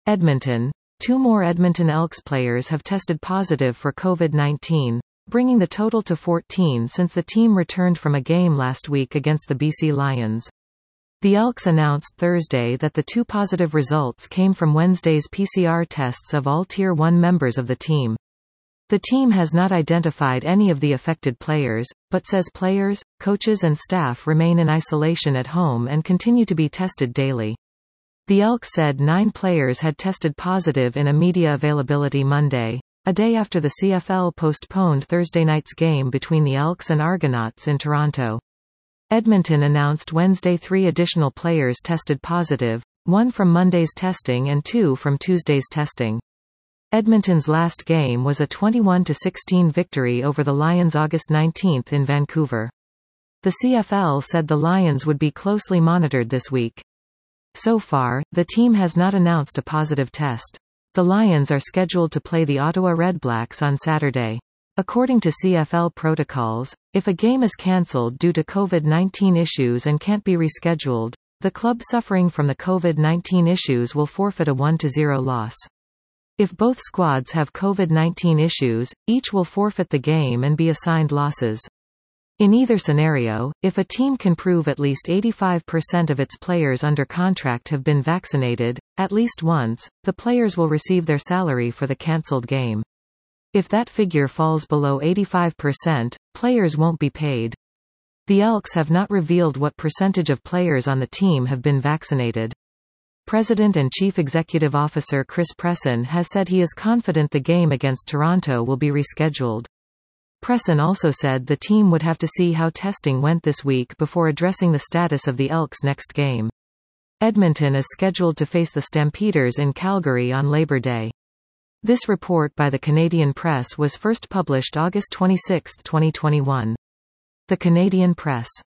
Edmonton. 2 more Edmonton Elks players have tested positive for COVID-19, bringing the total to 14 since the team returned from a game last week against the BC Lions. The Elks announced Thursday that the 2 positive results came from Wednesday's PCR tests of all Tier 1 members of the team. The team has not identified any of the affected players, but says players, coaches and staff remain in isolation at home and continue to be tested daily. The Elks said 9 players had tested positive in a media availability Monday, a day after the CFL postponed Thursday night's game between the Elks and Argonauts in Toronto. Edmonton announced Wednesday 3 additional players tested positive, 1 from Monday's testing and 2 from Tuesday's testing. Edmonton's last game was a 21-16 victory over the Lions August 19 in Vancouver. The CFL said the Lions would be closely monitored this week. So far, the team has not announced a positive test. The Lions are scheduled to play the Ottawa Redblacks on Saturday. According to CFL protocols, if a game is cancelled due to COVID-19 issues and can't be rescheduled, the club suffering from the COVID-19 issues will forfeit a 1-0 loss. If both squads have COVID-19 issues, each will forfeit the game and be assigned losses. In either scenario, if a team can prove at least 85% of its players under contract have been vaccinated, at least once, the players will receive their salary for the cancelled game. If that figure falls below 85%, players won't be paid. The Elks have not revealed what percentage of players on the team have been vaccinated. President and Chief Executive Officer Chris Presson has said he is confident the game against Toronto will be rescheduled. Presson also said the team would have to see how testing went this week before addressing the status of the Elks' next game. Edmonton is scheduled to face the Stampeders in Calgary on Labor Day. This report by the Canadian Press was first published August 26, 2021. The Canadian Press.